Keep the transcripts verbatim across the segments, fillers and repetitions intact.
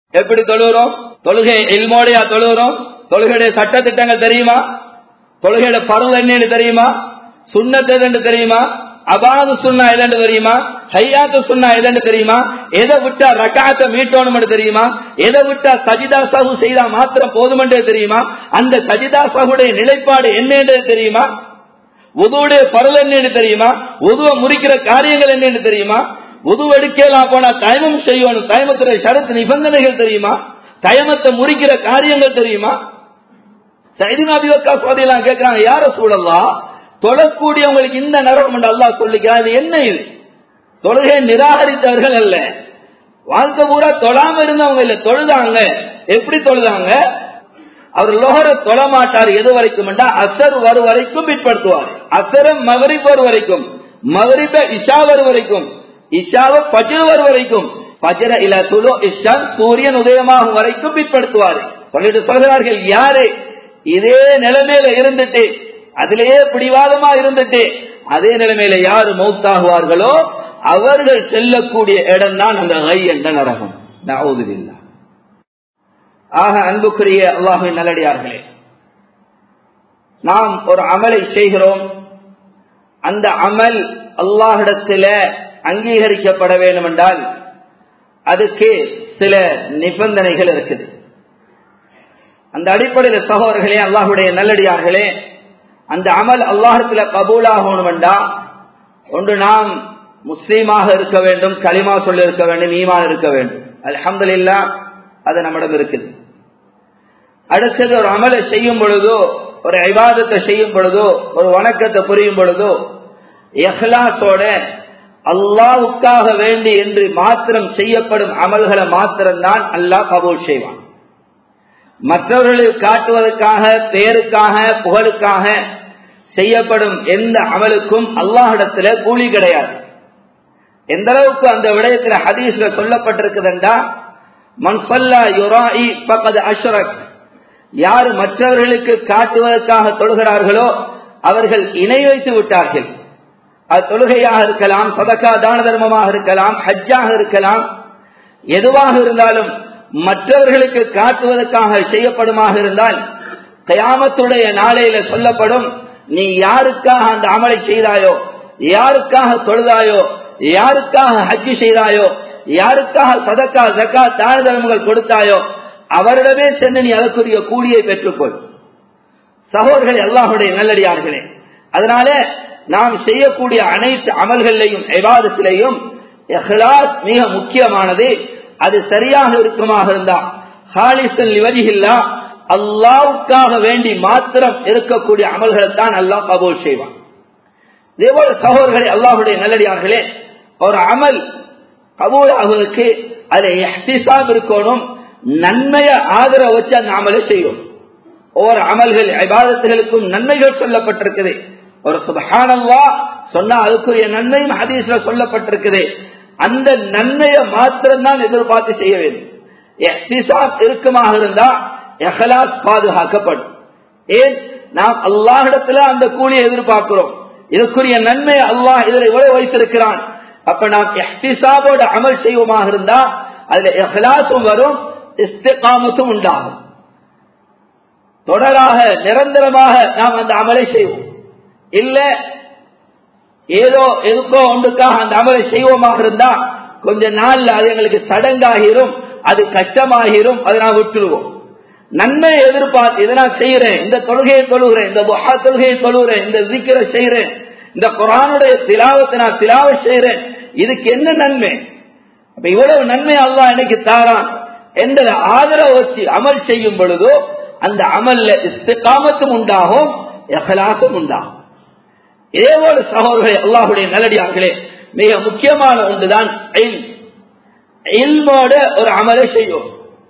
எப்படி தொழுகிறோம்? தொழுகை இல்மோடையா தொழுகிறோம்? தொழுகையுடைய சட்ட திட்டங்கள் தெரியுமா? தொழுகையோட பருவ என்னன்னு தெரியுமா? சுன்னத் எதுன்னு தெரியுமா? அபாது சுன்னா எதுன்னு தெரியுமா? ஹையாத்து சுன்னா எதுன்னு தெரியுமா? எதை விட்டா ரக்காத்தை மீட்டோணும் தெரியுமா? எதை விட்டா சஜிதா சஹு செய்தா மாத்திரம் போதுமென்றே தெரியுமா? அந்த சஜிதா சஹுடைய நிலைப்பாடு என்னன்றது தெரியுமா? உதுவுடைய பருவ என்னன்னு தெரியுமா? உதுவை முறிக்கிற காரியங்கள் என்னன்னு தெரியுமா? உது எடுக்கலாம் போனா தயமம் செய்யணும். தயமத்துடைய ஷரத்து நிபந்தனைகள் தெரியுமா? தயமத்தை முறிக்கிற காரியங்கள் தெரியுமா? சையதுனா அபூ வக்காஸ் ரலியல்லாஹு அன்ஹு கேக்குறாங்க, யா ரசூலல்லாஹ், தொழக்கூடியவங்களுக்கு இந்த நரகம் என்று அல்லாஹ் சொல்லிக்கிறான், இது என்ன? இது தொழுகையை நிராகரித்தவர்கள் அல்ல, வாழ்க்கை பூரா தொழாம இருந்தவங்க இல்ல, தொழுதாங்க. எப்படி தொழுதாங்க? அவர் லோஹர தொழ மாட்டார். எது வரைக்கும் அசர் வரும் வரைக்கும் பிற்படுத்துவார். அசரம் மகரிப் வரும் வரைக்கும், மகரிப இஷா வரும் வரைக்கும், இஷாவ பஜ்ர் வரும் வரைக்கும், பஜ்ர இலா துலு இஷான் சூரியன் உதயமாகும் வரைக்கும் பிற்படுத்துவார். சொல்லிட்டு சொல்கிறார்கள், யாரு இதே நிலைமையில இருந்துட்டு அதிலேயே பிடிவாதமா இருந்துட்டு அதே நிலைமையில யாரு மௌத்தாகுவார்களோ அவர்கள் செல்லக்கூடிய இடம் தான் அந்த கை என்ற நரகம். நஊதுபில்லாஹ். ஆக அன்புக்குரிய அல்லாஹ்வின் நல்லடியார்களே, நாம் ஒரு அமலை செய்கிறோம். அந்த அமல் அல்லாஹ்விடத்தில் அங்கீகரிக்கப்பட வேண்டும் என்றால் அதுக்கு சில நிபந்தனைகள் இருக்குது. அந்த அடிப்படையில் சகோதரர்களே, அல்லாஹ்வுடைய நல்லடியார்களே, அந்த அமல் அல்லாஹ்விடத்தில் கபூலாகணும் என்றால் ஒன்று நாம் முஸ்லீமாக இருக்க வேண்டும், கலிமா சொல்ல இருக்க வேண்டும், ஈமான் இருக்க வேண்டும். அல்ஹம்துலில்லாஹ், அது நம்மிடம் இருக்குது. அடுத்தது, ஒரு அமலை செய்யும் பொழுதோ, ஒரு இபாதத்தை செய்யும் பொழுதோ, ஒரு வணக்கத்தை புரியும் பொழுதோ இஹ்லாஸோட அல்லாஹ்வுக்காக வேண்டி என்று மாத்திரம் செய்யப்படும் அமல்களை மாத்திரம்தான் அல்லாஹ் கபூல் செய்வான். மற்றவர்களை காட்டுவதற்காக, பேருக்காக, புகழுக்காக செய்யப்படும் எந்த அமலுக்கும் அல்லாஹ்விடத்தில் கூலி கிடையாது. எந்த அளவுக்கு அந்த விடயத்தில் ஹதீஸ்ல சொல்லப்பட்டிருக்குதுண்டா, மன் ஸல்லா யுராஇ ஃபகத் அஷ்ரக், யார் மற்றவர்களுக்கு காட்டுவதற்காக தொழுகிறார்களோ அவர்கள் இணை வைத்து விட்டார்கள். அது தொழுகையாக இருக்கலாம், சதகா தான தர்மமாக இருக்கலாம், ஹஜ்ஜாக இருக்கலாம், எதுவாக இருந்தாலும் மற்றவர்களுக்கு காட்டுவதற்காக செய்யப்படுமாக இருந்தால் கியாமத்துடைய நாளையில சொல்லப்படும், நீ யாருக்காக அந்த அமலை செய்தாயோ, யாருக்காக தொழுதாயோ, யாருக்காக ஹஜ் செய்தாயோ, யாருக்காக சதகா ஜகாத் தான தர்மங்கள் கொடுத்தாயோ அவரிடமே சென்று நீ அதற்குரிய கூலியை பெற்றுக்கொள். சகோதரர்களே, அல்லாஹ்வுடைய நல்லடியார்களே, அதனால நாம் செய்யக்கூடிய அனைத்து அமல்களிலேயும் இபாதத்திலேயும் இஹ்லாஸ் மிக முக்கியமானது. அது சரியாக இருக்குமாக இருந்தா ஹாலிஸன் லிவஜ்ஹில்லாஹ், அல்லாஹ்வுக்காக வேண்டி மாத்திரம் இருக்கக்கூடிய அமல்களை தான் அல்லாஹ் கபூல் செய்வான். இதேபோல சகோதரர்களே, அல்லாஹ்வுடைய நல்லடியார்களே, ஒரு அமல் கபூல் ஆகுவதற்கு அதில் இஹ்திசாப் இருக்கணும், நன்மையை ஆதரவு வச்சு அந்த அமலை செய்யும். ஒவ்வொரு அமல்கள் இபாதத்துகளுக்கும் நன்மைகள் சொல்லப்பட்டிருக்குது. ஒரு சுப்ஹானல்லாஹ் சொன்னா அதுக்குரிய நன்மையும் ஹதீஸ்ல சொல்லப்பட்டிருக்குது. அந்த நன்மையை மாத்திரம் தான் எதிர்பார்த்து செய்ய வேண்டும். இஹ்திசாப் இருக்குமாக இருந்தா இஹ்லாஸ் பாதுகாக்கப்படும். ஏன்? நாம் அல்லாஹ்விடத்துல அந்த கூலியை எதிர்பார்க்கிறோம், இதுக்குரிய நன்மை அல்லாஹ் இதில் இவ்வளவு வைத்திருக்கிறான். அப்ப நாம் இஹ்திசாபோட அமல் செய்வோமாக இருந்தா அதுல இஹ்லாஸும் வரும், இஸ்திகாமத்தும் உண்டாகும். தொடராக நிரந்தரமாக நாம் அந்த அமலை செய்வோம். இல்ல ஏதோ எதுக்கோ ஒன்றுக்காக அந்த அமலை செய்வோமாக இருந்தா கொஞ்ச நாள்ல அது எங்களுக்கு சடங்காகிரும், அது கஷ்டமாகிரும், அதை நான் விட்டுடுவோம். நன்மையை எதிர்பார்த்து இதை நான் செய்யறேன், இந்த தொழுகையை தொழுகிறேன், இந்த துஹா தொழுகையை தொழுகிறேன், இந்த zikரை செய்யறேன், இந்த குர்ஆனுடைய திலாவத்தை நான் திலாவத் செய்யறேன், இதுக்கு என்ன நன்மை? அப்ப இவ்வளவு நன்மை அல்லாஹ் எனக்கு தாரான் என்ற ஆதரவு வச்சு அமல் செய்யும் பொழுதோ அந்த அமல்ல இஸ்திகாமத்தும் உண்டாகும், இஹ்லாஸும் உண்டாகும். இதேபோல சகோதரர்களே, அல்லாஹ்வுடைய நல்லடியார்களே, மிக முக்கியமான ஒன்றுதான் இல்ம். இல்மோட ஒரு அமலை செய்யும்,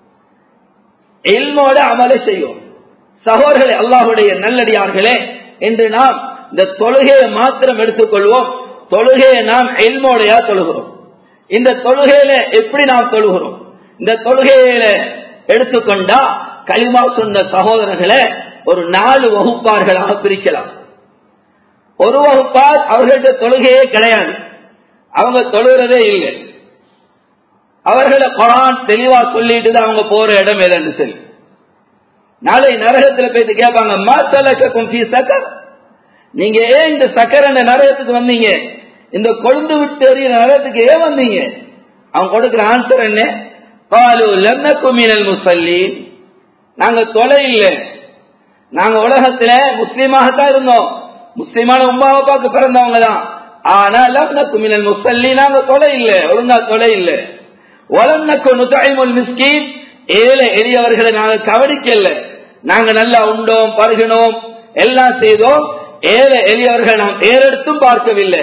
இல்மோட அமலை செய்யும். சகோதரர்களே, அல்லாஹ்வுடைய நல்லடியார்களே, இன்று நாம் இந்த தொழுகையை மாத்திரம் எடுத்துக்கொள்வோம். தொழுகையை நாம் இல்மோடையா தொழுகிறோம். இந்த தொழுகையில எப்படி நாம் தொழுகிறோம்? இந்த தொழுகையில எடுத்துக்கொண்டா கலிமா சொன்ன சகோதரர்களை ஒரு நாலு வகுப்பார்களாக பிரிக்கலாம். ஒரு வகுப்பார் அவர்கள்ட்ட தொழுகையே கிடையாது, அவங்க தொழுகிறதே இல்லை. அவர்களை குர்ஆன் தெளிவா சொல்லிட்டு தான் அவங்க போற இடம் எதுன்னு சொல்லி. நாளை நரகத்தில் போயிட்டு கேட்பாங்க, மா ஸலககும் ஃபீ ஸகர், நீங்க ஏன் இந்த சக்கர் என்ற நரகத்துக்கு வந்தீங்க, இந்த கொழுந்து விட்டு எறிகிற நரகத்துக்கு ஏன் வந்தீங்க? அவங்க கொடுக்கிற ஆன்சர் என்ன? காலு லம் நகு மினல் முஸல்லீன், நாங்க தொலை இல்லை, நாங்க உலகத்துல முஸ்லீமாகத்தான் இருந்தோம், முஸ்லிமான உம்மா அப்பாவுக்கு பிறந்தவங்க தான், ஆனா லம் நகு மினல் முஸல்லீன், நாங்க தொலை இல்லை, ஒழுங்கா தொலை இல்லை. வலம் நகு நுத்இமுல் மிஸ்கீன், ஏழை எளியவர்களை நாங்க கவனிக்கல, நாங்க நல்லா உண்டோம் பருகினோம் எல்லாம் செய்தோம், ஏழை எளியவர்கள் நாம் ஏறெடுத்தும் பார்க்கவில்லை.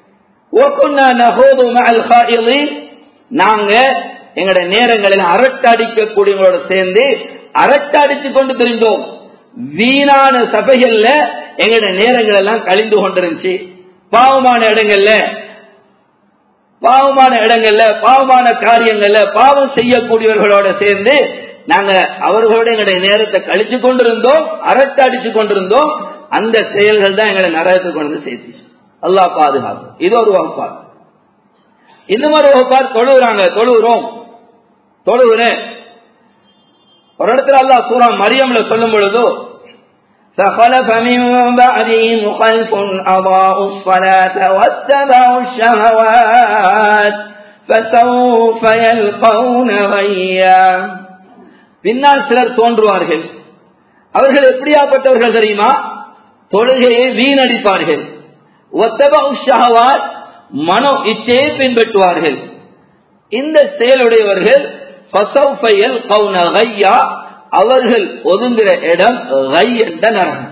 நாங்க எங்களுடைய நேரங்களில் அரட்டடிக்கக்கூடியவங்களோட சேர்ந்து அரட்டடிச்சு கொண்டு தெரிந்தோம், வீணான சபைகள்ல எங்களுடைய நேரங்கள் எல்லாம் கழிந்து கொண்டிருந்துச்சு. பாவமான இடங்கள்ல பாவமான இடங்கள்ல பாவமான காரியங்கள்ல பாவம் செய்யக்கூடியவர்களோட சேர்ந்து நாங்க அவர்களோட எங்களுடைய நேரத்தை கழிச்சு கொண்டிருந்தோம், அரட்டை அடிச்சு கொண்டிருந்தோம். அந்த செயல்கள் தான் எங்களை நரகத்துக்கு கொண்டு சேர்த்து. அல்லாஹ் பாதுகாப்பு. இது ஒரு வகுப்பார். இன்னும் ஒரு வகுப்பார் தொழுகிறாங்க, தொழுகிறோம் தொழுகிறேன். ஒரு இடத்துல அல்லாஹ் சூரா மரியம்ல சொல்லும் பொழுது, فخلف من بعدهم خلف أضاعوا الصلاة واتبعوا الشهوات فسوف يلقون غيا. பின்னால் சிலர் தோன்றுவார்கள், அவர்கள் எப்படியாப்பட்டவர்கள் தெரியுமா? தொழுகையை வீணடிப்பார்கள். வத்தபஉ ஷஹவாத், மனோ இச்சையை பின்பற்றுவார்கள். இந்த செயலுடையவர்கள் ஃபஸௌஃப யல்கௌன கய்யா, அவர்கள் ஒதுங்குற இடம் கய் என்ற நரகம்.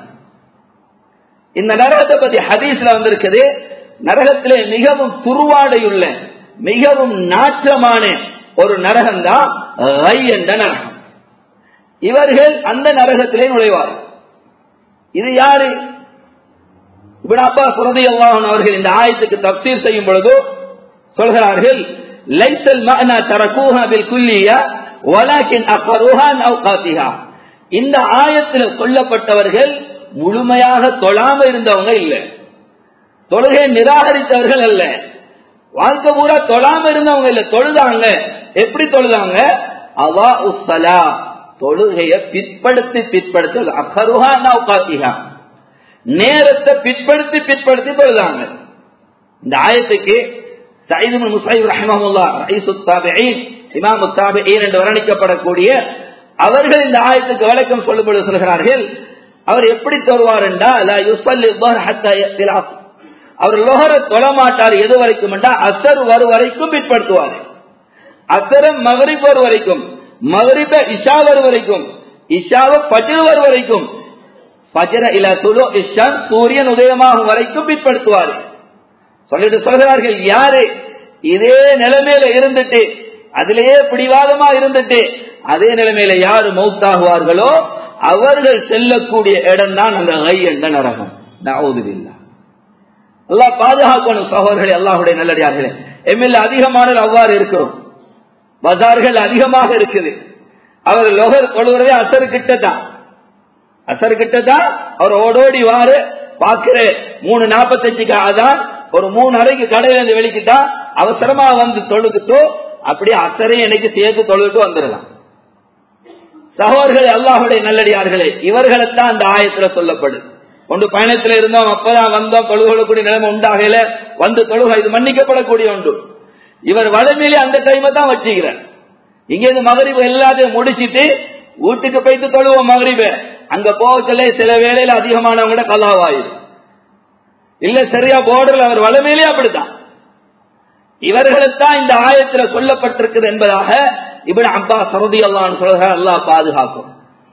இந்த நரகத்தை பத்தி ஹதீஸ்ல வந்திருக்குது, நரகத்திலே மிகவும் துருவாடையுள்ள மிகவும் நாற்றமான ஒரு நரகம் தான் கய் என்ற நரகம். இவர்கள் அந்த நரகத்திலே நுழைவார். இது யாரு? இப்னு அப்பாஸ் ரலியல்லாஹு அன்ஹு அவர்கள் இந்த ஆயத்துக்கு தஃப்சீர் செய்யும் பொழுது சொல்கிறார்கள், லைஸல் மஅனா தரகூஹா பில் குல்லியா வலாக்கின் அக்ஃபருஹா அன் அவ்காத்திஹா. இந்த ஆயத்தில் சொல்லப்பட்டவர்கள் முழுமையாக தொழாம இருந்தவங்க இல்ல, தொழுகை நிராகரித்தவர்கள் அல்ல, வாழ்க்கை பூரா தொழாம இருந்தவங்க இல்ல, தொழுதாங்க. எப்படி தொழுதாங்க? அவா உஸ்ஸலா, தொழுகையை பிற்படுத்தி பிற்படுத்தி அக்ஃபருஹா அன் அவ்காத்திஹா, நேரத்தை பிற்படுத்தி பிற்படுத்தி தொழுதாங்க. இந்த ஆயத்துக்கு சயீத் இப்னு முஸைப் ரஹ்மஹுல்லாஹ் ரயீசுத் தாபிஈன், இமாம் தாபிஈன் என்று வர்ணிக்கப்படக்கூடிய அவர்கள் இந்த ஆயத்துக்கு விளக்கம் சொல்லும்போது சொல்கிறார்கள், அவர் எப்படி தொழுவார் என்றால் லா யுஸல்லி ظஹர் ஹத்தா யத்தில் அஸ்ர், அவர் லுஹரை தொழ மாட்டார் எது வரைக்கும் என்றால் அஸ்ர் வரும் வரைக்கும் பிற்படுத்துவார். அஸ்ர் மக்ரிப் வரும் வரைக்கும், மக்ரிப இஷா வரும் வரைக்கும், இஷாவ ஃபஜ்ர் வரும் வரைக்கும், ஃபஜ்ர இலா துலூ இஷ்-ஷம்ஸ், சூரியன் உதயமாகும் வரைக்கும் பிற்படுத்துவார். சொல்லிட்டு சொல்கிறார்கள், யாரு இதே நிலைமையில இருந்துட்டு அதிலேயே பிடிவாதமா இருந்துட்டு அதே நிலைமையில யாரு மௌத்தாகுவார்களோ அவர்கள் செல்லக்கூடிய இடம் தான் அந்த கை என்ற நரகம். நஅூதுபில்லாஹ். அல்லாஹ் பாதுகாக்கணும். சகோதரர்களே, அல்லாஹ்வுடைய நல்லடியார்களே, எம்எல் அதிகமானல் அவ்வாறு இருக்கிறோம், பஜார்கள் அதிகமாக இருக்குது. அவர் லோகர் தொழுகிறதே அசர் கிட்டதான், அசர் கிட்டதான் அவர் ஓடோடி வாரு பாக்குற மூணு நாற்பத்தஞ்சுக்கு அதான் ஒரு மூணு அறைக்கு கடையில இருந்து வெளிக்கிட்டா அவசரமா வந்து தொழுகிட்டோ அப்படியே அசரே எனக்கு சேர்த்து தொழுகிட்டு வந்துடலாம். சகோதரர்களே, அல்லாஹ்வுடைய நல்லடியார்களே, இவர்களைத்தான் அந்த ஆயத்துல சொல்லப்படுது. ஒன்று பயணத்துல இருந்தோம், அப்பதான் வந்தோம், தொழுகக்கூடிய நிலைமை உண்டாகல, வந்து தொழுக இது மன்னிக்கப்படக்கூடிய ஒன்று. இவர் வளமையிலே அந்த டைமை தான் வச்சுக்கிறார். இங்க இருந்து மகரிபு எல்லாத்தையும் முடிச்சிட்டு வீட்டுக்கு போயிட்டு தொழுவோம் மகரிப, அங்க போகல சில வேளையில அதிகமானவங்க கலாவாயிரு இல்ல, சரியா போர்டர்ல அவர் வளமையிலே அப்படித்தான். இவர்களுக்குத்தான் இந்த ஆயத்துல சொல்லப்பட்டிருக்கிறது என்பதாக இப்னு அப்பாஸ் ரலியல்லாஹு அன்ஹு சொல்றார். அல்லாஹ் பாதுகாக்கும்.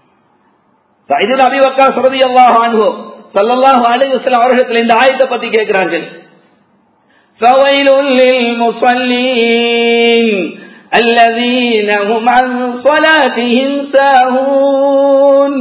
சயீத் இப்னு அபீ வக்காஸ் ரலியல்லாஹு அன்ஹு ஸல்லல்லாஹு அலைஹி வஸல்லம் அவர்கள் இந்த ஆயத்தை பத்தி கேக்குறார்கள். ஃபவைலுல் லில் முஸல்லீன் அல்லதீன ஹும் அன் ஸலாத்திஹிம் சாஹூன்.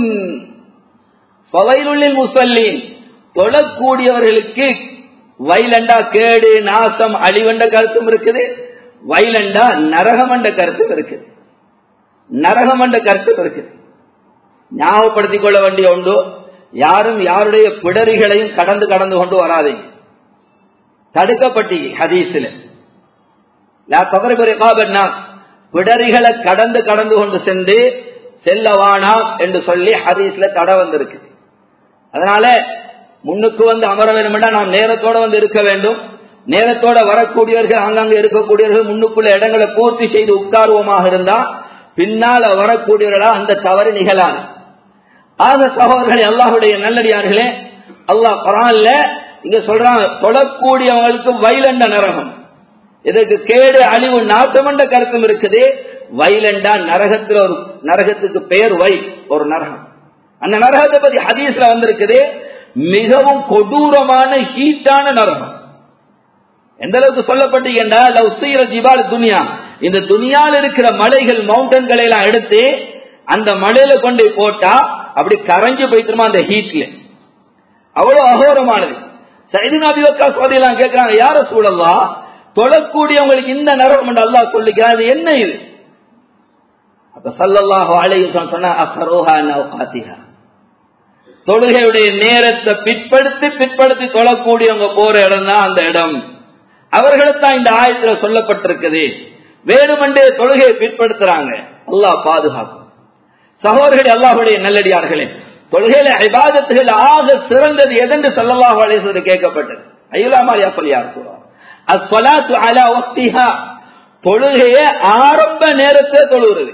ஃபவைலுல் லில் முஸல்லீன், தொழக்கூடியவர்களுக்கு வைலண்டா கேடு நாசம் அழிவண்ட கருத்தும் இருக்குது, வைலண்டா நரகம் என்ற கருத்தும் இருக்குது. நரகம் என்ற கருத்தும் இருக்குது. ஞாபகப்படுத்திக் கொள்ள வேண்டிய ஒன்று, யாரும் யாருடைய பிடரிகளையும் கடந்து கடந்து கொண்டு வராதீங்க. தடுக்கப்பட்டீங்க ஹதீஸ்ல. லா தக்ரிபு ரிகாபன்னா, பிடரிகளை கடந்து கடந்து கொண்டு சென்று செல்லவானா என்று சொல்லி ஹதீஸ்ல தடை வந்திருக்கு. அதனால முன்னுக்கு வந்து அமர வேண்டும், நாம் நேரத்தோட வந்து இருக்க வேண்டும். நேரத்தோட வரக்கூடியவர்கள், அங்கங்க இருக்கக்கூடியவர்கள் முன்னுக்குள்ள இடங்களை பூர்த்தி செய்து உட்காருவமாக இருந்தா பின்னால வரக்கூடியவர்களா அந்த தவறு நிகழாது. ஆக சகோதரர்களே, அல்லாஹ்வுடைய நல்லடியார்களே, அல்லாஹ் குர்ஆன்ல இங்க சொல்றாங்க, தொழக்கூடியவங்களுக்கு வைலண்ட நரகம். இதற்கு கேடு அழிவு நாசம் என்ற கருத்தும் இருக்குது. வைலண்டா நரகத்தில் ஒரு நரகத்துக்கு பெயர் வை, ஒரு நரகம். அந்த நரகத்தை பத்தி ஹதீஸ்ல வந்திருக்குது, மிகவும் கொடூரமான ஹீட்டான நரகம். எந்த அளவுக்கு சொல்லப்பட்டீங்கன்னா, துனியா, இந்த துனியாவில் இருக்கிற மலைகள், மவுண்டன்களை எல்லாம் எடுத்து அந்த மலையில கொண்டு போட்டா அப்படி கரைஞ்சு போயிட்டுமா அந்த ஹீட்ல. அவ்வளவு அகோரமானது. சையதுனா அபூ வக்காஸ் ரலியல்லாஹு அன்ஹு கேக்குறாங்க, யா ரசூலல்லாஹ், தொழக்கூடியவங்களுக்கு இந்த நரகம் என்று அல்லாஹ் சொல்லிக்கிறான், அது என்ன இது? அப்ப ஸல்லல்லாஹு அலைஹி வஸல்லம் சொன்னா, அக்ஸருஹா நௌகாத்திஹா, தொழுகையுடைய நேரத்தை பிற்படுத்தி பிற்படுத்தி தொழக்கூடியவங்க போற இடம் தான் அந்த இடம். அவர்களுக்கு இந்த ஆயத்துல சொல்லப்பட்டிருக்குது. வேணுமென்றே தொழுகையை பிற்படுத்துறாங்க, அல்லாஹ் பாதுகாக்கும். சகோதரர்களே, அல்லாஹ்வுடைய நல்லடியார்களே, தொழுகையில இபாதத்துகள் ஆக சிறந்தது எதென்று ஸல்லல்லாஹு அலைஹி வஸல்லம் கேட்கப்பட்டது. ஐயுலாமா யஃபல் யா ரசூலல்லாஹ், அஸ்ஸலாத்து அலா வக்திஹா, தொழுகையை ஆரம்ப நேரத்தில் தொழுகிறது.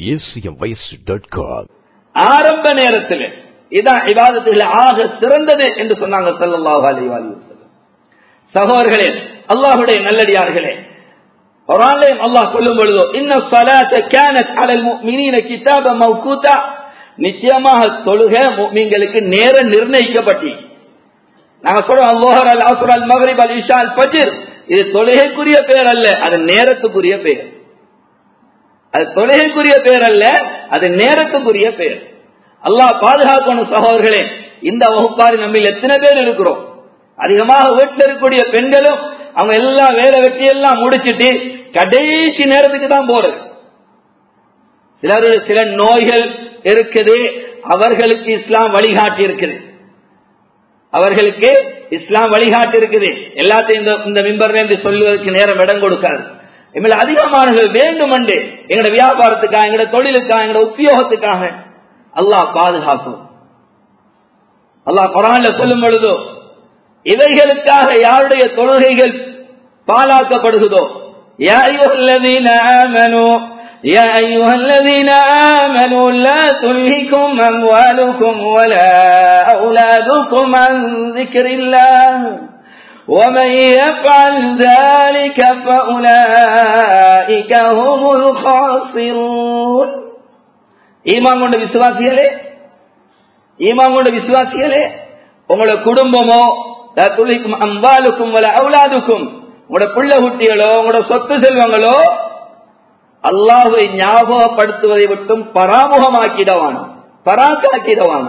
ஆரம்ப நேரத்தில் இதான் இபாதத்துகள் ஆக சிறந்தது என்று சொன்னாங்க ஸல்லல்லாஹு அலைஹி வஸல்லம். சகோதரர்களே, அல்லாஹ்வுடைய நல்லடியார்களே, குர்ஆனில் அல்லாஹ் சொல்லும் பொழுது, இன்ன ஸலாத்த கானத் அலல் முஃமினீன கிதாபன் மவ்கூதா, நிச்சயமாக தொழுகை முஃமின்களுக்கு நேரம் நிர்ணயிக்கப்பட்டி. நாங்க சொல்றோம் அல்-லுஹர், அல்-அஸ்ர், அல்-மக்ரிப், அல்-இஷா, அல்-ஃபஜ்ர், இது தொழுகைக்குரிய பெயர் அல்ல, அது நேரத்துக்குரிய பெயர். அது தொழுகைக்குரிய பெயர் அல்ல, அது நேரத்துக்குரிய பெயர். அல்லாஹ் பாதுகாக்கணும். சகோதரர்களே, இந்த வகுப்பாரி நம்ம எத்தனை பேர் இருக்கிறோம்? அதிகமாக வீட்டில் இருக்கக்கூடிய பெண்களும் அவங்க எல்லாம் வேலை வெட்டி எல்லாம் முடிச்சுட்டு கடைசி நேரத்துக்கு தான் போறது. சிலர் சில நோய்கள் இருக்குது, அவர்களுக்கு இஸ்லாம் வழிகாட்டி இருக்குது. அவர்களுக்கு இஸ்லாம் வழிகாட்டி இருக்குது. எல்லாத்தையும் இந்த மிம்பர்ல இருந்து சொல்லுவதற்கு நேரம் இடம் கொடுக்காது. இவங்க அதிகமானவர்கள் வேண்டுமென்று எங்களோட வியாபாரத்துக்காக, எங்களோட தொழிலுக்காக, எங்களோட உத்தியோகத்துக்காக அல்லாஹ் பாதுகாக்கும். அல்லாஹ் குர்ஆன்ல சொல்லும் பொழுது, இவைகளுக்காக யாருடைய தொழுகைகள் பாழாக்கப்படுகிறதோ, யா அய்யுஹல்லதீன ஆமனூ யா அய்யுஹல்லதீன ஆமனூ லா துல்ஹிகும் அம்வாலுகும் வலா அவுலாதுகும் அன் ذிக்ரில்லாஹ் ومن يفعل ذلك فأولئك هم الخاسرون. ஈமான் கொண்ட விசுவாசிகளே, ஈமான் கொண்ட விசுவாசிகளே, உங்களோட குடும்பமோ, அம்வாலுக்கும் வல அவுலாதுக்கும், உங்களோட பிள்ளை குட்டிகளோ, உங்களோட சொத்து செல்வங்களோ அல்லாஹ்வை ஞாபகப்படுத்துவதை விட்டும் பராமுகமாக்கிடவான, பராக்காக்கிடவான.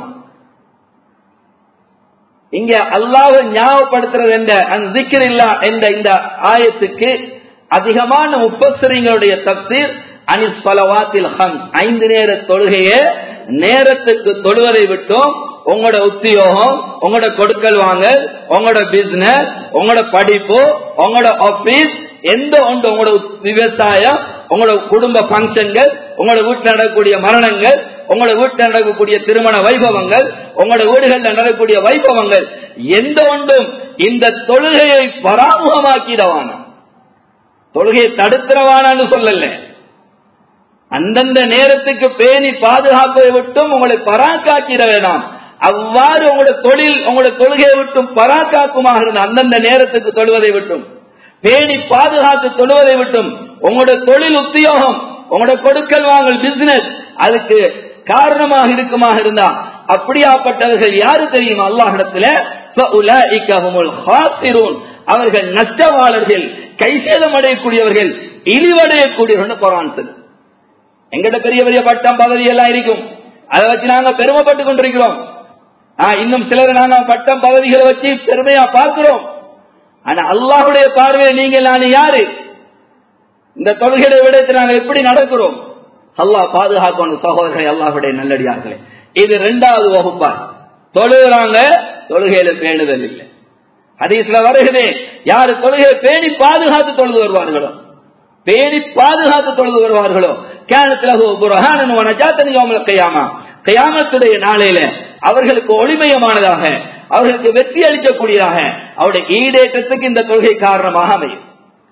இங்க அல்லாஹ்வை ஞாபகப்படுத்துறது என்ற அந்த ذிக்ரில்லா என்ற இந்த ஆயத்துக்கு அதிகமான முஃபஸ்ஸிரீங்களுடைய தஃப்ஸீர் அனிஸ் ஸலவாத்தில் ஹம்ஸ், ஐந்து நேர தொழுகையை நேரத்துக்கு தொழுவதை விட்டும் உங்களோட உத்தியோகம், உங்களோட கொடுக்கல் வாங்கல், உங்களோட பிசினஸ், உங்களோட படிப்பு, உங்களோட ஆபீஸ், எந்த ஒன்று, உங்களோட விவசாயம், உங்களோட குடும்ப பங்கன்கள், உங்களோட வீட்டில் நடக்கக்கூடிய மரணங்கள், உங்களோட வீட்டில் நடக்கக்கூடிய திருமண வைபவங்கள், உங்களோட வீடுகளில் நடக்கக்கூடிய வைபவங்கள், எந்த ஒன்றும் இந்த தொழுகையை பராமுகமாக்கிடவான, தொழுகையை தடுக்கிறவானு சொல்லல, அந்தந்த நேரத்துக்கு பேணி பாதுகாப்பதை விட்டும் உங்களை பராக்காக்கிட வேண்டாம். அவ்வாறு உங்களோட தொழில், உங்களோட தொழுகையை விட்டும் பராக்காக்குமாக இருந்த அந்தந்த நேரத்துக்கு தொழுவதை விட்டும், பேணி பாதுகாத்து தொழுவதை விட்டும், உங்களோட தொழில் உத்தியோகம், உங்களோட கொடுக்கல் வாங்கல் பிசினஸ் அதுக்கு காரணமாக இருக்குமாக இருந்தா அப்படியாப்பட்டவர்கள் யாரு தெரியுமா? அல்லாஹ்விடத்துல அவர்கள் நஷ்டவாளர்கள், கைசேதம் அடையக்கூடியவர்கள், இழிவடையக்கூடியவர்கள் குர்ஆன் சொல்லுது. எங்கிட்ட பெரிய பெரிய பட்டம் பதவி எல்லாம் இருக்கும், அதை வச்சு நாங்க பெருமைப்பட்டுக் கொண்டிருக்கிறோம். இன்னும் சிலர் நாங்க பட்டம் பதவிகளை வச்சு பெருமையா பார்க்கிறோம். ஆனா அல்லாஹ்வுடைய பார்வையை நீங்கள் நான் யாரு? இந்த தொழுகையை விடத்தை நாங்கள் எப்படி நடக்கிறோம்? அல்லாஹ் பாதுகாக்கணும். சகோதரர்களே, அல்லாஹ்வுடைய நல்லடியார்களே, இது இரண்டாவது வகுப்பா. தொழுகிறாங்க, தொழுகையில பேணுதல் இல்லை. ஹதீஸ்ல வருகிறே, யாரு தொழுகையை பேணி பாதுகாத்து தொழுது வருவார்களோ பேணி பாதுகாத்து தொழுது வருவார்களோ கயாமத்துடைய நாளையில அவர்களுக்கு ஒளிமயமானதாக, அவர்களுக்கு வெற்றி அளிக்கக்கூடியதாக, அவருடைய ஈடேற்றத்துக்கு இந்த தொழுகை காரணமாக அமையும்.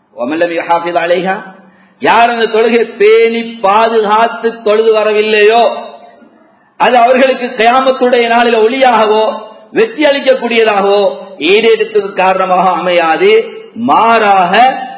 யார் அந்த தொழுகை பேணி பாதுகாத்து தொழுது வரவில்லையோ அது அவர்களுக்கு கயாமத்துடைய நாளில ஒளியாகவோ வெற்றி அளிக்கக்கூடியதாகவோ ஈடேற்றத்துக்கு காரணமாக அமையாது. மாறாக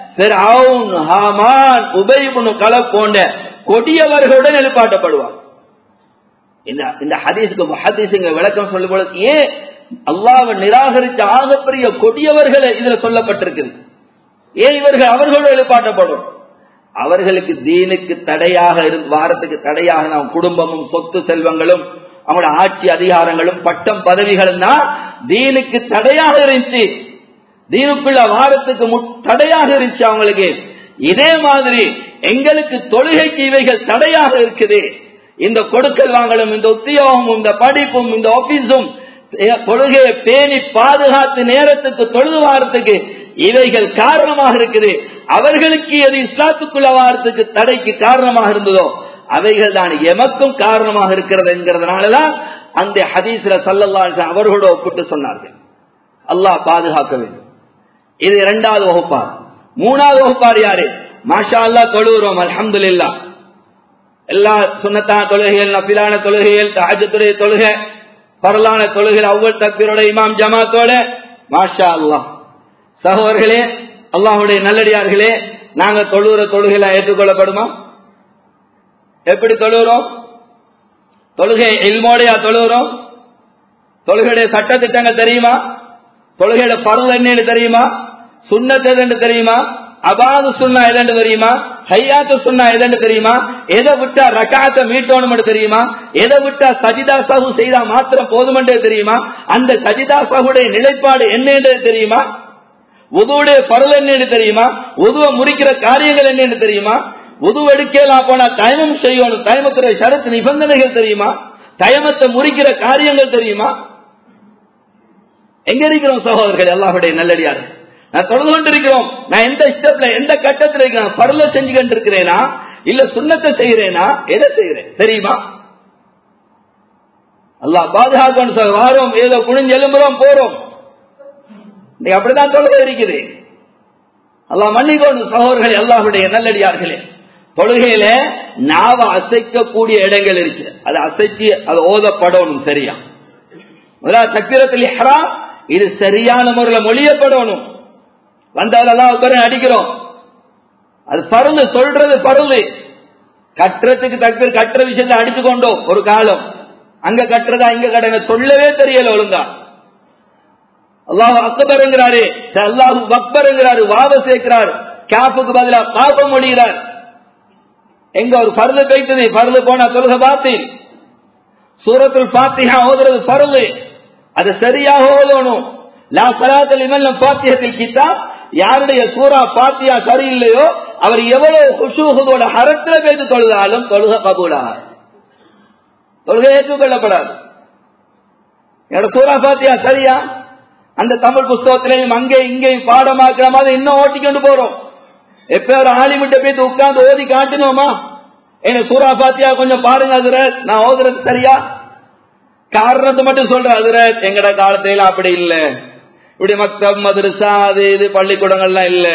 போன்ற கொடியவர்களுடன் எழுப்பாட்டப்படுவார். இந்த ஹதீஸுக்கு முஹத்தீஸுங்க விளக்கம் சொல்லும் பொழுது ஏன் அல்லாஹ்வை நிராகரித்த ஆகப்பெரிய கொடியவர்கள் இதுல சொல்லப்பட்டிருக்கிறது, ஏன் இவர்கள் அவர்களோடு எழுப்பாட்டப்படும்? அவர்களுக்கு தீனுக்கு தடையாக வாரத்துக்கு தடையாக நாம் குடும்பமும் சொத்து செல்வங்களும் அவங்களோட ஆட்சி அதிகாரங்களும் பட்டம் பதவிகளும் தான் தீனுக்கு தடையாக இருந்துச்சு, தீனுக்குள்ள வாரத்துக்கு தடையாக இருந்துச்சு அவங்களுக்கு. இதே மாதிரி எங்களுக்கு தொழுகைக்கு இவைகள் தடையாக இருக்குது. இந்த கொடுக்கல் வாங்கலும், இந்த உத்தியோகமும், இந்த படிப்பும், இந்த ஆபீஸும் தொழுகையை பேணி பாதுகாத்து நேரத்துக்கு தொழுது வாரத்துக்கு இவைகள் காரணமாக இருக்குது. அவர்களுக்கு எது இஸ்லாத்துக்குள்ள வாரத்துக்கு தடைக்கு காரணமாக இருந்ததோ அவைகள் தான் எமக்கும் காரணமாக இருக்கிறது என்கிறதுனாலதான் அந்த ஹதீஸ்ல ஸல்லல்லாஹு அலைஹி வஸல்லம் அவர்களோடு ஒப்பிட்டு சொன்னார்கள். அல்லாஹ் பாதுகாக்க வேண்டும். இது இரண்டாவது வகுப்பார். மூணாவது வகுப்பார் யாரு? மாஷா அல்லாஹ் தொழுகிறோம், அல்ஹம்துலில்லாஹ். எல்லா சுன்னத்தான தொழுகைகள், நஃபிலான தொழுகைகள், தஹஜ்ஜுடைய தொழுகை, பரலான தொழுகைகள் அவ்வல் தக்பீரோட இமாம் ஜமாத்தோட மாஷா அல்லாஹ். சகோதரர்களே, அல்லாஹ்வுடைய நல்லடியார்களே, நாங்க தொழுகிற தொழுகையில ஏற்றுக்கொள்ளப்படுமா? எப்படி தொழுகிறோம்? தொழுகை இல்மோடையா தொழுகிறோம்? தொழுகையுடைய சட்ட திட்டங்கள் தெரியுமா? தொழுகையோட பருவம் என்னன்னு தெரியுமா? சுன்னத் எதென்று தெரியுமா? அபாது சுன்னா எதென்று தெரியுமா? ஹையாத்து சுன்னா எதென்று தெரியுமா? எதை விட்டா ரக்காத்தை மீட்டோணும் தெரியுமா? எதை விட்டா சஜிதா சஹு செய்தா மாத்திரம் போதுமென்றே தெரியுமா? அந்த சஜிதா சஹுடைய நிலைப்பாடு என்னன்னு தெரியுமா? உதுவுடைய பருவம் என்னன்னு தெரியுமா? உதுவை முறிக்கிற காரியங்கள் என்னன்னு தெரியுமா? உது எடுக்கலாம் போனா தயமம் செய்யணும், தயமத்துடைய ஷரத்து நிபந்தனைகள் தெரியுமா? தயமத்தை முறிக்கிற காரியங்கள் தெரியுமா? எங்க இருக்கிறோம் சகோதரர்கள்? அல்லாஹ்வுடைய நல்லடியார், நான் தொழுது கொண்டிருக்கிறோம். நான் எந்த ஸ்டெப்ல எந்த கட்டத்தில் இருக்கிறேன்? பருள செஞ்சு கொண்டிருக்கிறேனா இல்ல சுன்னத்தை செய்யறேனா? எதை செய்யறேன் தெரியுமா? அல்லாஹ் பாதுகாக்கணும். வாரோம் ஏதோ குனிஞ்சு எழும்புறோம் போறோம், அப்படிதான் தொழுகை இருக்குது. அல்லாஹ் மன்னிக்கணும் சகோதரர்களே, அல்லாஹ்வுடைய நல்லடியார்களே. தொழுகையில நாவ அசைக்கக்கூடிய இடங்கள் இருக்கு, அது அசைச்சு அது ஓதப்படணும் சரியா. முதலாவது தக்பீரத்துல் இஹ்ராம், இது சரியான முறையில் மொழியப்படணும். வந்தால் அல்லாஹ் அக்பர் அடிக்கிறோம், அது பருது, சொல்றது பருது. கட்டுறதுக்கு தக்பீர் கட்டுற விஷயத்துல அடிச்சு கொண்டோம் ஒரு காலம், அங்க கட்டுறதா இங்க கட்டுங்க சொல்லவே தெரியல ஒழுங்கா. அல்லாஹ் அக்பர் என்கிறாரு, அல்லாஹு அக்பர் என்கிறாரு, வாவ சேர்க்கிறார், காஃபுக்கு பதிலா காஃப மொழிகிறார். எங்க ஒரு பருது கைத்தது, பருது போனா தொழுக பாத்தீல். சூரத்துல் ஃபாத்திஹா ஓதுறது பருது, அது சரியாக ஓதணும். லா ஸலாத்த லிமன் லம் ஃபாத்திஹத்தில் கிதாப், யாருடைய சூரா ஃபாத்திஹா சரியில்லையோ அவர் எவ்வளவு குஷூஹுதோட ஹரத்துல பேசி தொழுதாலும் தொழுக கபூலாகாது, தொழுகை ஏற்றுக்கொள்ளப்படாது. என்னோட சூரா ஃபாத்திஹா சரியா? அந்த தமிழ் புஸ்தகத்திலையும் அங்கே இங்கேயும் பாடமாக்குற மாதிரி இன்னும் ஓட்டிக்கொண்டு போறோம். எப்ப ஒரு ஆலிமிட்ட போய் உட்கார்ந்து ஓதி காட்டணுமா? என்ன சூரா ஃபாத்திஹா கொஞ்சம் பாருங்க ஹஜ்ரத், நான் ஓதுறது சரியா? காரணத்தை மட்டும் சொல்ற ஹஜ்ரத், எங்கட காலத்தில அப்படி இல்ல, இப்படி மக்தப் மதரசா அது இது பள்ளிக்கூடங்கள்லாம் இல்ல.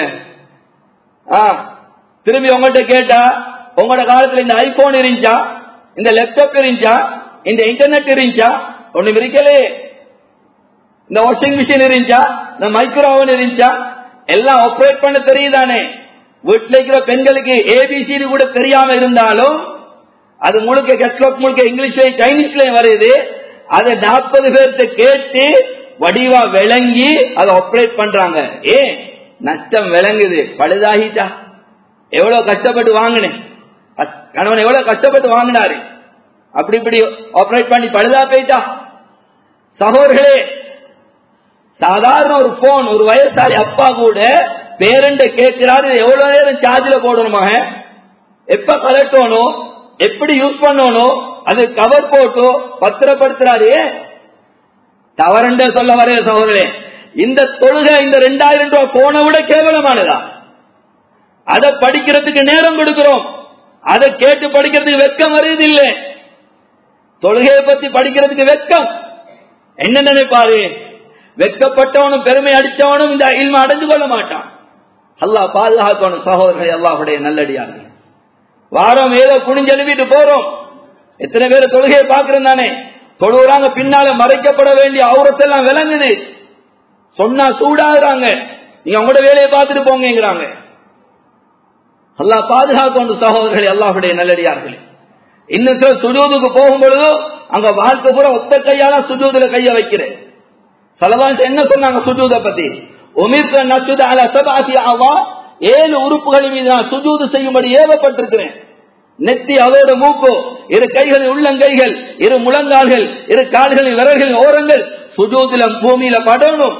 திரும்பி உங்கள்கிட்ட கேட்டா, உங்களோட காலத்துல இந்த ஐபோன் இருந்துச்சா, இந்த லேப்டாப் இருந்துச்சா, இந்த இன்டர்நெட் இருந்துச்சா? ஒண்ணும் இருக்கலே. இந்த வாஷிங் மிஷின் இருந்துச்சா, இந்த மைக்ரோவன் இருந்துச்சா? எல்லாம் ஆபரேட் பண்ண தெரியுதானே? வீட்டில் இருக்கிற பெண்களுக்கு ஏபிசிடி கூட தெரியாம இருந்தாலும் அது முழுக்க கேட்லாக் முழுக்க இங்கிலீஷ்லயும் சைனீஸ்லயும் வருது. அதை நாற்பது பேர்த்த கேட்டு வடிவா விளங்கி அதை ஆபரேட் பண்றாங்க. ஏன் நஷ்டம் விளங்குது, பழுதாகிட்டா. எவ்வளவு கஷ்டப்பட்டு வாங்கினேன், கணவன் எவ்வளவு கஷ்டப்பட்டு வாங்கினாரு, அப்படி இப்படி ஆபரேட் பண்ணி பழுதா போயிட்டா. சகோதரர்களே, சாதாரண ஒரு போன், ஒரு வயசாளி அப்பா கூட பேரண்ட கேட்கிறாரு, எவ்வளவு நேரம் சார்ஜில் போடணுமா, எப்ப கலட்டணும், எப்படி யூஸ் பண்ணணும், அது கவர் போட்டு பத்திரப்படுத்துறாரு. தவறுண்ட சொல்ல வரைய சகோதரே, இந்த தொழுகை இந்த ரெண்டாயிரம் ரூபாய் போனை விட கேவலமானதா? அதை படிக்கிறதுக்கு நேரம் கொடுக்கிறோம். அதை கேட்டு படிக்கிறதுக்கு வெட்கம் வருது இல்லை. தொழுகையை பத்தி படிக்கிறதுக்கு வெட்கம். என்ன நினைப்பாரு? வெட்கப்பட்டவனும் பெருமை அடிச்சவனும் இந்த இல்ம அடைஞ்சு கொள்ள மாட்டான். அல்லாஹ் பாதுகாக்கணும் சகோதரர்களை, அல்லாஹ்வுடைய நல்லடியார்கள். வாரம் ஏதோ குனிஞ்செழுவிட்டு போறோம். எத்தனை பேர் தொழுகையை பாக்குறோம் தானே? தொழுகிறாங்க, பின்னால மறைக்கப்பட வேண்டிய அவுரத்தெல்லாம் விளங்குது. சொன்னா சூடாகிறாங்க, நீங்க உங்களோட வேலையை பார்த்துட்டு போங்கிறாங்க. அல்லாஹ் பாதுகாக்கணும் சகோதரர்களே, அல்லாஹ்வுடைய நல்லடியார்களே. இன்னும் சில சுஜூதுக்கு போகும் பொழுது அங்க வாழ்க்கை பூரா ஒத்த கையால சுஜூதுல கைய வைக்கிறேன். ஸல்லல்லாஹு என்ன சொன்னாங்க சுஜூத பத்தி? உமிர்த நஸ்ஜுத அலா சபஅத்தி அஸா, ஏழு உறுப்புகள் மீது நான் சுஜூது செய்யும்படி ஏவப்பட்டிருக்கிறேன். நெத்தி, அதோட மூக்கு, இரு கைகளின் உள்ளங்கைகள், இரு முழங்கால்கள், இரு கால்களின் விரல்களின் ஓரங்கள் சுஜூதுல பூமியில படணும்.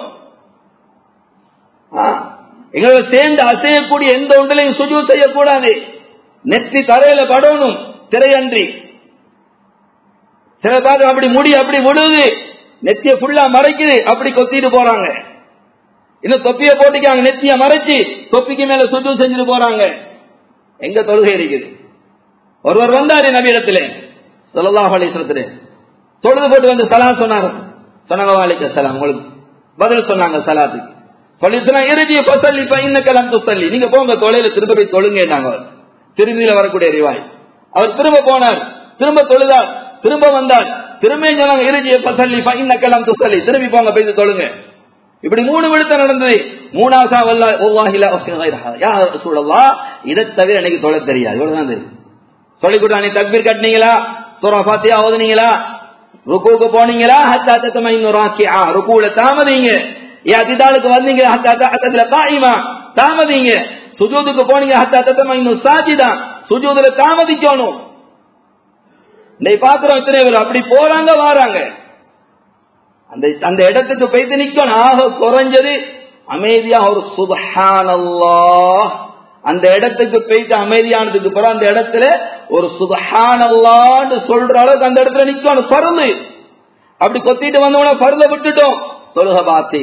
எங்களை சேர்ந்து அசையக்கூடிய எந்த ஒன்றிலையும் சுஜூத் செய்யக்கூடாது. நெத்தி தரையில படணும், திரையன்றி. சில பேர் அப்படி முடி அப்படி விடுது, நெத்திய ஃபுல்லா மறைக்குது, அப்படி கொத்திட்டு போறாங்க. இன்னும் தொப்பிய போட்டிக்காங்க, நெத்திய மறைச்சு தொப்பிக்கு மேல சுஜூத் செஞ்சுட்டு போறாங்க. எங்க தொழுகை இருக்குது? ஒருவர் வந்தாரு நபி இடத்துல ஸல்லல்லாஹு அலைஹி வஸல்லம், தொழுது போட்டு வந்து சலாம் சொன்னாங்க. சொன்னாங்க வலைக்கும் சலாம், உங்களுக்கு பதில் சொன்னாங்க சலாத்துக்கு. சொல்லிட்டுனா இறுதி ஃபஸல்லி ஃபஇன்னக லம் துஸல்லி, நீங்க போங்க தொழுகையில திரும்ப போய் தொழுங்கன்னாங்க. திரும்பியில வரக்கூடிய ரிவாய். அவர் திரும்ப போனார், திரும்ப தொழுதார், திரும்ப வந்தார், திரும்ப சொன்னாங்க இறுதி ஃபஸல்லி ஃபஇன்னக லம் துஸல்லி, திரும்பி போங்க போய் தொழுங்க. இப்படி மூணு விழுத்த நடந்தது. மூணாவதா வல்லாஹி வல்லாஹி லா உஸ்ஸி கைரஹா, யா ரசூலல்லாஹ், இதை தவிர எனக்கு தொழ தெரியாது. இவ்வளவுதான் தெரியும். சொல்லி கொடுத்தா, நீ தக்பீர் கட்டினீங்களா, சூரா ஃபாத்திஹா ஓதுனீங்களா, ருகூக்கு போனீங்களா, ஹத்தா தத்மைனு ராக்கிஆ, ருகூல தாமதீங்க. இஅ்திதாலுக்கு வந்தீங்க, ஹத்தா தஅதல காயிமா, தாமதீங்க. சுஜூதுக்கு போனீங்க, ஹத்தா தத்மைனு சாஜிதா, சுஜூதுல தாமதிக்கணும். இன்னைக்கு பாக்குறோம் இத்தனை பேர் அப்படி போறாங்க வராங்க. அந்த அந்த இடத்துக்கு போய்த்து நிக்கணும். ஆக குறைஞ்சது அமைதியா ஒரு சுப்ஹானல்லாஹ், அந்த இடத்துக்கு போயிட்டு அமைதியானதுக்கு பிறகு அந்த இடத்துல ஒரு சுப்ஹானல்லாஹ்னு சொல்ற அளவுக்கு அந்த இடத்துல நிக்கணும். பருது அப்படி கொத்திட்டு வந்தோட பருத விட்டுட்டோம், தொழுக பாத்தி.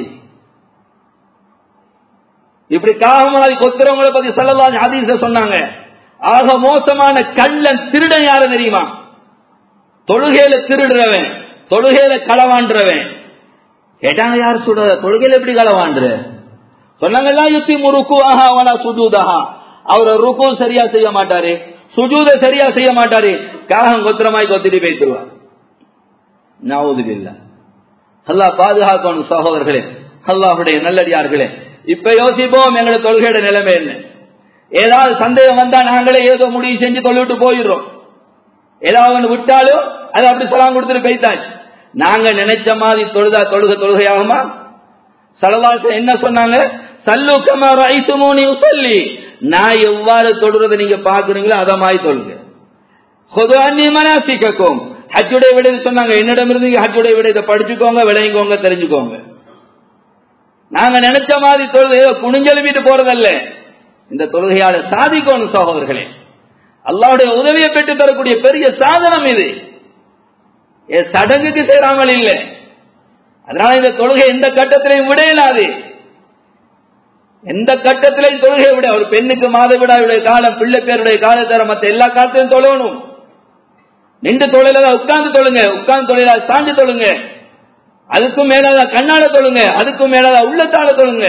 இப்படி காகமாதி கொத்துறவங்களை பத்தி ஸல்லல்லாஹு ஹதீஸ்ல சொன்னாங்க. ஆக மோசமான கள்ளன் திருடன் யாரு தெரியுமா? தொழுகையில திருடுறவன், தொழுகையில களவாண்டுறவன். கேட்டாங்க, யார் சொல்ற தொழுகையில எப்படி களவாண்டுற? சொன்னாங்க, அவரை ருக்கு சரியா செய்ய மாட்டாரு, சுஜூத சரியா செய்ய மாட்டாரு, காகம் கொத்திரமாய் கொத்திட்டு போய்த்துருவார். நவுதுபில்லாஹ். அல்லாஹ் பாதுகாக்கணும் சகோதரர்களே, அல்லாஹ்வுடைய நல்லடியார்களே. இப்ப யோசிப்போம், எங்களை தொழுகையோட நிலைமை என்ன? ஏதாவது சந்தேகம் வந்தா நாங்களே ஏதோ முடிவு செஞ்சு தொழுவிட்டு போயிடுறோம். ஏதாவது விட்டாலும் அது அப்படி சலாம் கொடுத்துட்டு போய்த்தாச்சு. நாங்க நினைச்ச மாதிரி தொழுதா தொழுக தொழுகையாகுமா? ஸல்லல்லாஹு என்ன சொன்னாங்க? சல்லு கமா ரஅய்துமூனி உஸல்லி, நான் எவ்வாறு தொழுறதை நீங்க பாக்குறீங்களோ அத மாதிரி தொழுங்க. ஹுது அன்னி மனாசிகக்கும், ஹஜ்ஜுடைய விடை சொன்னாங்க, என்னிடமிருந்து ஹஜ்ஜுடைய விடை படிச்சுக்கோங்க, விளையுங்கோங்க, தெரிஞ்சுக்கோங்க. நாங்க நினைச்ச மாதிரி தொழுது குனிஞ்செலுமிட்டு போறதல்ல, இந்த தொழுகையால சாதிக்கணும் சகோதரர்களே. அல்லாஹ்வுடைய உதவியை பெற்று தரக்கூடிய பெரிய சாதனம் இது. சடங்குக்கு சேராமல் இல்லை. அதனால இந்த தொழுகை எந்த கட்டத்திலையும் விடையிலாது. எந்த கட்டத்திலையும் தொழுகை விட, ஒரு பெண்ணுக்கு மாதவிடாயுடைய காலம், பிள்ளை பேருடைய காலத்தர, மற்ற எல்லா காலத்திலும் தொழணும். நின்று தொழில உட்கார்ந்து தொழுங்க, உட்கார்ந்து தொழில சாஞ்சு தொழுங்க, அதுக்கும் மேலாத கண்ணால தொழுங்க, அதுக்கும் மேலாத உள்ளத்தால தொழுங்க.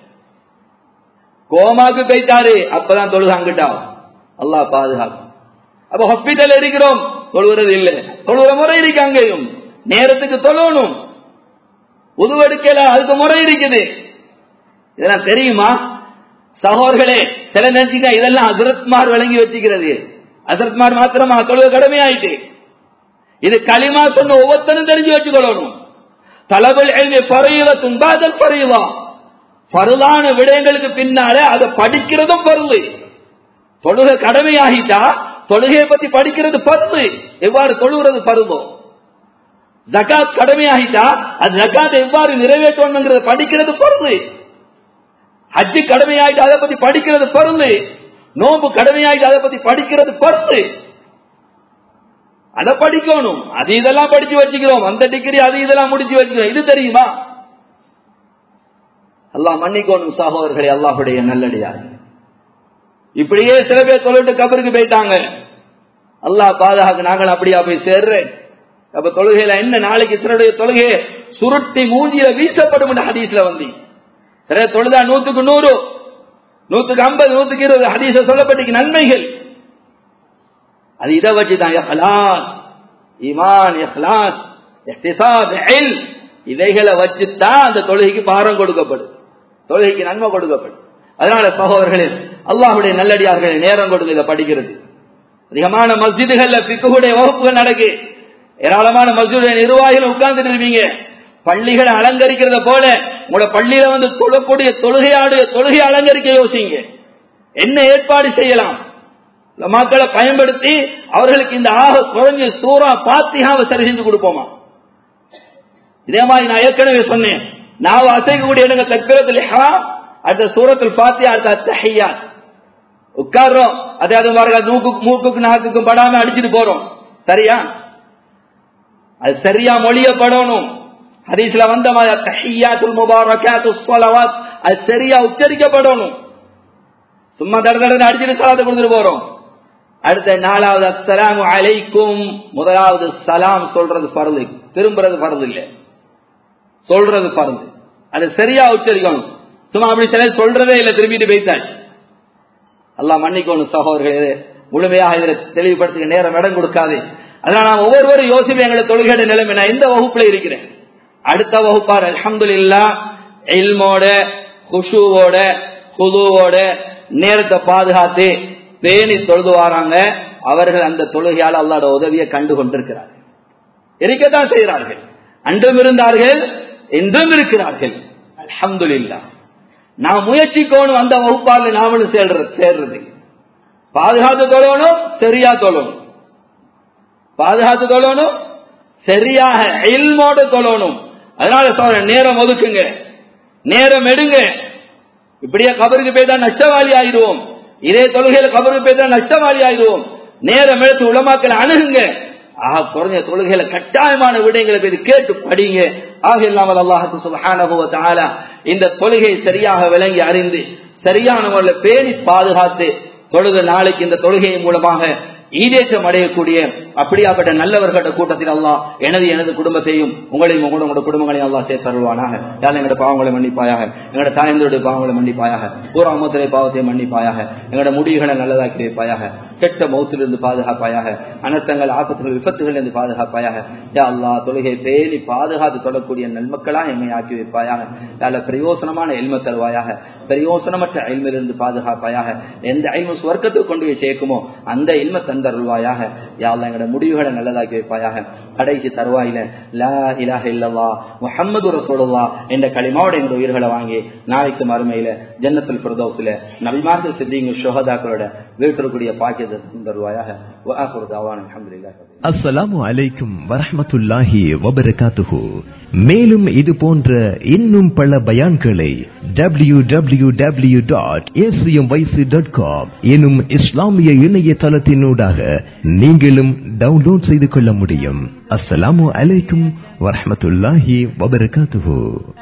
கோமாக்கு போயிட்டாரு, அப்பதான் தொழுக அங்கிட்டா. அல்லாஹ் பாதுகாக்கும். அப்ப ஹாஸ்பிட்டல் இருக்கிறோம், தொழுகிறது இல்லை. தொழுகிற முறை இருக்கு, அங்கேயும் நேரத்துக்கு தொழணும். உதுவெடுக்கல, அதுக்கு முறை இருக்குது. இதெல்லாம் தெரியுமா சகோதரர்களே? சில நினைச்சுக்க இதெல்லாம் ஹஜ்ரத்மார் வழங்கி வச்சுக்கிறது. ஹஜ்ரத்மார் மாத்திரமா தொழுக கடமையாயிட்டு. இது களிமா சொன்ன ஒவ்வொருத்தரும் தெரிஞ்சு வச்சுக்கொள்ளணும். தலபுல் இல்மி ஃபரீலத்துன் பஅதல் ஃபரீலா, ஃபர்லான விடயங்களுக்கு பின்னாலே அதை படிக்கிறதும் ஃபர்லு. தொழுக கடமையாகிட்டா தொழுகையை பத்தி படிக்கிறது பருது, எவ்வாறு தொழுகிறது பருதோ. ஜகாத் கடமையாகிட்டா அது ஜகாத் எவ்வாறு நிறைவேற்றணுங்கிறத படிக்கிறது பருது. ஹஜ்ஜு கடமையாகிட்டு அதை பத்தி படிக்கிறது பருது. நோம்பு கடமையாகிட்டு அதை பத்தி படிக்கிறது பருது. அதை படிக்கணும். அது இதெல்லாம் படிச்சு வச்சுக்கிறோம், அந்த டிகிரி அது இதெல்லாம் முடிச்சு வச்சுக்கிறோம். இது தெரியுமா? அல்லாஹ் மன்னிக்கணும் சகோதரர்களே, அல்லாஹ்வுடைய நல்லடியார்கள். இப்படியே சில பேர் தொழுட்டு கபருக்கு போயிட்டாங்க. அல்லாஹ் பாதுகாக்க நாங்கள் அப்படியா போய் சேர்றேன். அப்ப தொழுகையில என்ன நாளைக்கு சிலருடைய தொழுகையை சுருட்டி மூஞ்சியில வீசப்படும் ஹதீஸ்ல வந்து சில தொழுதா நூத்துக்கு நூறு, நூத்துக்கு ஐம்பது, நூத்துக்கு இருபது ஹதீஸ சொல்லப்பட்டிருக்கு நன்மைகள். அது இதை வச்சுதான் இஹ்லாஸ், ஈமான், இஹ்லாஸ், இஹ்திசாப், இல்ம் இவைகளை வச்சுதான் அந்த தொழுகைக்கு பாரம் கொடுக்கப்படும், தொழுகைக்கு நன்மை கொடுக்கப்படும். அதனால சகோதரர்களே, அல்லாஹ்வுடைய நல்லடியார்களை நேரம் கொடுத்து இதை படிக்கிறது. அதிகமான மஸ்ஜிதுகள்ல ஃபிக்ஹுடைய வகுப்புகள் நடக்கு. ஏராளமான மஸ்ஜிதுடைய நிர்வாகிகள் உட்கார்ந்துட்டு இருப்பீங்க. பள்ளிகளை அலங்கரிக்கிறத போல உங்களோட பள்ளியில வந்து தொழக்கூடிய தொழுகையாடைய தொழுகை அலங்கரிக்க யோசிங்க. என்ன ஏற்பாடு செய்யலாம்? மக்களை பயன்படுத்தி அவர்களுக்கு இந்த ஆக குறைஞ்ச சூரா பாத்திஹாவை சரி செஞ்சு கொடுப்போமா? இதே மாதிரி நான் ஏற்கனவே சொன்னேன், நான் அசைக்கக்கூடிய இடங்கள் தக்பீரத்துல் இஹ்ராம், அடுத்த சூரத்துல் ஃபாத்திஹா, அடுத்த அத்தஹிய்யாத். உட்கார்றோம், அதாவது மூக்கு மூக்குக்கு நாக்குக்கும் படாம அடிச்சுட்டு போறோம். சரியா? அது சரியா மொழியப்படணும். ஹதீஸ்ல வந்த மாதிரி அத்தஹிய்யாத்துல் முபாரகாத்துஸ் ஸலவாத் அது சரியா உச்சரிக்கப்படணும். சும்மா தட தட அடிச்சுட்டு சலாத்தை கொடுத்துட்டு போறோம். அடுத்த நாலாவது அஸ்ஸலாமு அலைக்கும், முதலாவது சலாம் சொல்றது ஃபர்து, திரும்புறது ஃபர்து இல்ல, சொல்றது ஃபர்து. அது சரியா உச்சரிக்கணும். சும்மா அப்படி சில சொல்றதே இல்ல, திரும்பிட்டு போய்த்தாச்சு. அல்லாஹ் மன்னிக்கணும் சகோதரர்களே, முழுமையாக இதில் தெளிவுபடுத்த நேரம் இடம் கொடுக்காது. அதனால நான் ஒவ்வொருவரும் யோசிப்பேன், எங்களை தொழுகையோட நிலைமை. நான் எந்த வகுப்புல இருக்கிறேன்? அடுத்த வகுப்பார் அல்ஹம்துலில்லாஹ் இல்மோட, குஷூவோட, குதுவோட நேரத்தை பாதுகாத்து பேணி தொழுது வராங்க. அவர்கள் அந்த தொழுகையால் அல்லாஹ்வுடைய உதவியை கண்டு கொண்டிருக்கிறார்கள், இருக்கத்தான் செய்கிறார்கள். அன்றும் இருந்தார்கள், இன்றும் இருக்கிறார்கள். அல்ஹம்துலில்லாஹ். நாம் முயற்சிக்கணும் அந்த வகுப்பாளர் நாமளும் சேர்றது. பாதுகாத்து தொழணும், சரியா தொழணும். பாதுகாத்து தொழணும், சரியாக இல்மோட தொழணும். அதனால சொல்ற நேரம் ஒதுக்குங்க, நேரம் எடுங்க. இப்படியே கபருக்கு போய்தான் நஷ்டவாளி ஆயிடுவோம். இதே தொழுகையில கபருக்கு போய்தான் நஷ்டவாளி ஆயிடுவோம். நேரம் எடுத்து உலமாக்களை அணுகுங்க. ஆக குறைஞ்ச தொழுகையில கட்டாயமான விடயங்களை போய் கேட்டு படிங்க. ஆக இல்லாமல் அல்லாஹ் சுப்ஹானஹு வ தஆலா இந்த தொழுகை சரியாக விளங்கி அறிந்து சரியான முறையில் பேணி பாதுகாத்து தொழுக நாளைக்கு இந்த தொழுகையின் மூலமாக ஈடேற்றம் அடையக்கூடிய அப்படியாப்பட்ட நல்லவர்கள கூட்டத்தில் அல்லாஹ் எனது எனது குடும்பத்தையும் உங்களையும் உங்களோட குடும்பங்களையும் அல்லாஹ் சேர்த்தருள்வானாக. யாரும் எங்களோட பாவங்களை மன்னிப்பாயாக, எங்களோட தாயந்தருடைய பாவங்களை மன்னிப்பாயாக, பூரா அம்மத்திலே பாவத்தை மன்னிப்பாயாக, எங்களோட முடிவுகளை நல்லதாக்கி வைப்பாயாக, கெட்ட மௌத்திலிருந்து பாதுகாப்பாயாக, அனர்த்தங்கள், ஆபத்துகள், விபத்துகள் இருந்து பாதுகாப்பாயாக. யா அல்லாஹ் தொழுகை பேணி பாதுகாத்து தொடரக்கூடிய நன்மக்களாக எம்மை ஆக்கி வைப்பாயாக. யால பிரயோசனமான எல்ம தருவாயாக, பிரயோசனமற்ற எல்மிலிருந்து பாதுகாப்பாயாக. எந்த எல்மு சுவர்க்கத்துக்கு கொண்டு போய் சேர்க்குமோ அந்த எல்ம தந்தருள்வாயாக. யா அல்லாஹ் எங்களோட முடிவுகளை நல்லதாக்கி வைப்பாயாக. கடைசி தருவாயில லா இலாஹ இல்லல்லாஹ் முஹம்மது ரசூலுல்லாஹ் என்ற கலிமாவோட எங்களுடைய உயிர்களை வாங்கி நாளைக்கு மறுமையில ஜன்னத்துல் ஃபிர்தௌஸ்ல நபிமார்கள், சித்திகள், ஷுஹதாக்களோட வீட்டிற்குரிய பாக்கியத்தை தருவாயாக. வஆகிரு தஅவானா அல்ஹம்துலில்லாஹி. அஸ்ஸலாமு அலைக்கும் வரஹ்மத்துல்லாஹி வபரகாத்துஹு. மேலும் இது போன்ற இன்னும் பல பயான்களை W W W dot A C M Y C dot com எனும் இஸ்லாமிய இணையதளத்தினூடாக நீங்களும் டவுன்லோட் செய்து கொள்ள முடியும். அஸ்ஸலாமு அலைக்கும் வரஹ்மத்துல்லாஹி வபரகாத்துஹு.